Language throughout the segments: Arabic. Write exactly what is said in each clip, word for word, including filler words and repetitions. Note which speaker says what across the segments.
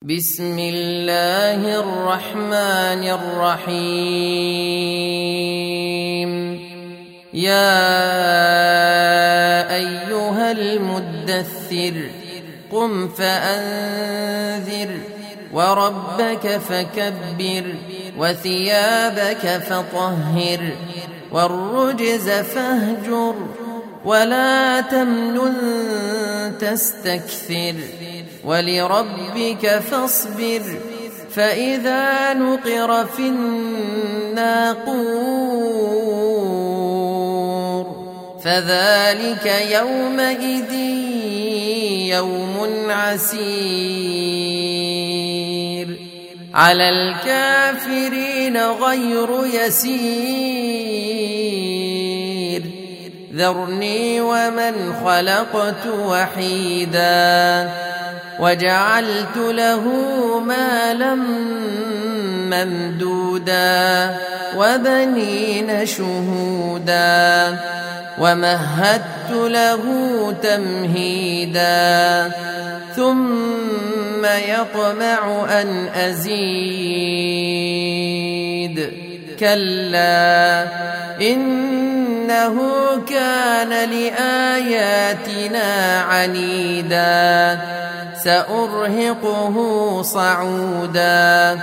Speaker 1: بسم الله الرحمن الرحيم. يا أيها المدثر قم فأنذر وربك فكبر وثيابك فطهر والرجز فاهجر ولا تمنن تستكثر ولربك فاصبر فإذا نقر في الناقور فذلك يومئذ يوم عسير على الكافرين غير يسير ذرني ومن خلقت وحيدا وجعلت له مالا ممدودا وبنين شهودا ومهدت له تمهيدا ثم يطمع أن أزيد كلا إنه كان لآياتنا عنيدا سأرهقه صعودا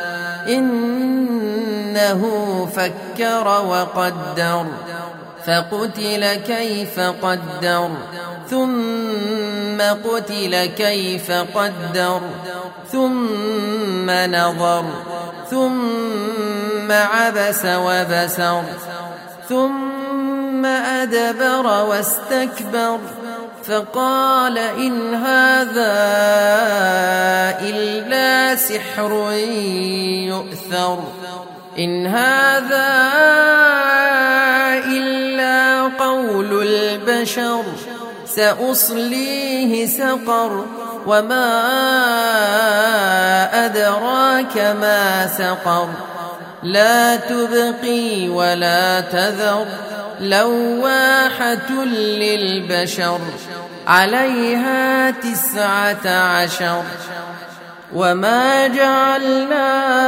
Speaker 1: إنه فكر وقدر فقتل كيف قدر ثم قتل كيف قدر ثم نظر ثم عبس وبسر ثم أدبر واستكبر فقال إن هذا إلا سحر يؤثر إن هذا إلا قول البشر سأصليه سقر وما أدراك ما سقر لا تبقي ولا تذر لواحة للبشر عليها تسعة عشر وما جعلنا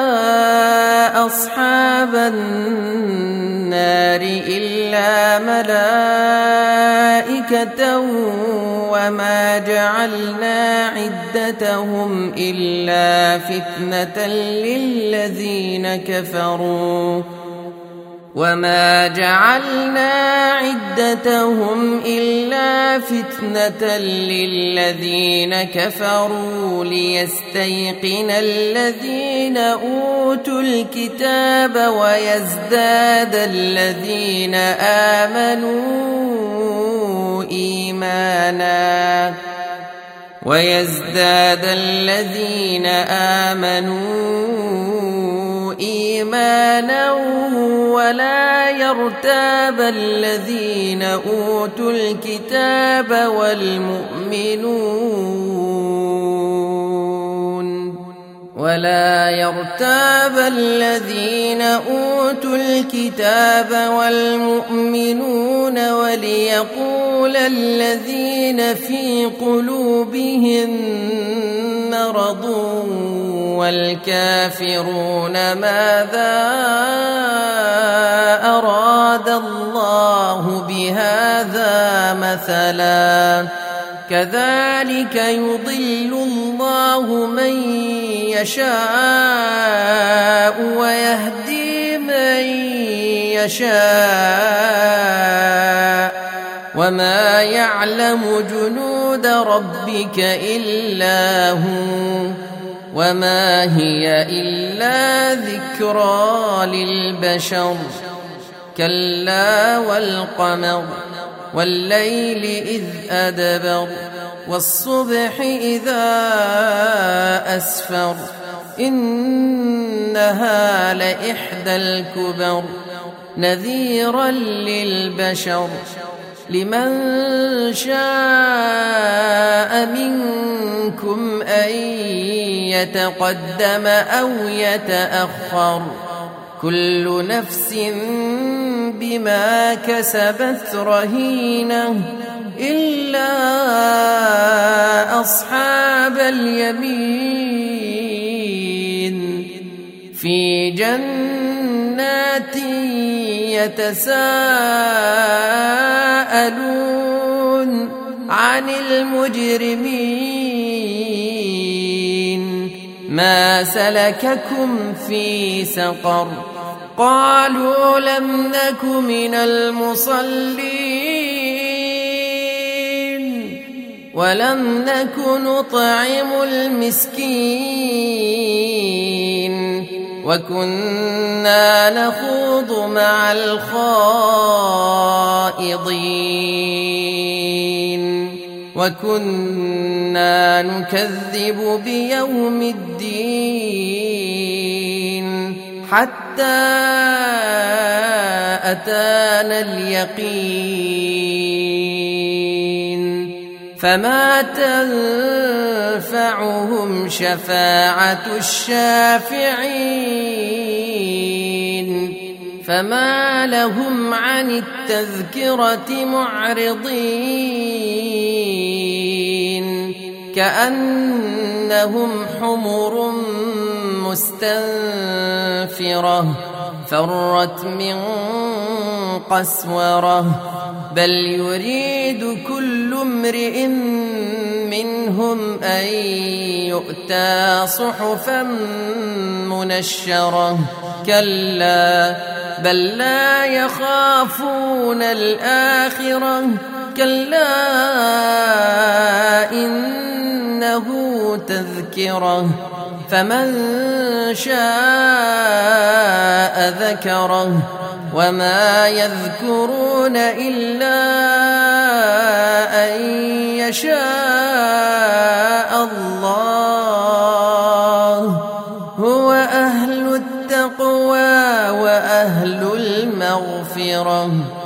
Speaker 1: أصحاب النار إلا ملائكة وما جعلنا عدتهم إلا فتنة للذين كفروا وما جعلنا عدتهم إلا فتنة للذين كفروا ليستيقن الذين أوتوا الكتاب ويزداد الذين آمنوا إيمانا ويزداد الذين آمنوا إيمانا ولا يرتاب الذين أوتوا الكتاب والمؤمنون ولا يرتاب الذين أوتوا الكتاب والمؤمنون وليقول الذين في قلوبهم مرض والكافرون ماذا أراد الله بهذا مثلا كذلك يضل الله من يشاء ويهدي من يشاء وما يعلم جنود ربك إلا هو وما هي إلا ذكرى للبشر كلا والقمر والليل إذ أدبر والصبح إذا أسفر إنها لإحدى الكبر نذيرا للبشر لمن شاء منكم أن يتقدم أو يتأخر كل نفس بما كسبت رهينة إلا أصحاب اليمين في جنات يتساءلون عن المجرمين ما سلككم في سقر قالوا لم نك من المصلين ولم نك نطعم المسكين وكنا نخوض مع الخائضين وكنا نكذب بيوم الدين حتى أتانا اليقين فما تنفعهم شفاعة الشافعين فما لهم عن التذكرة معرضين كأنهم حمر مستنفرة فرت من قسورة بل يريد كل امرئ منهم أن يؤتى صحفا منشرة كلا بل لا يخافون الآخرة كلا إنه تذكرة فمن شاء ذكره وما يذكرون إلا أن يشاء الله هو أهل التقوى وأهل المغفرة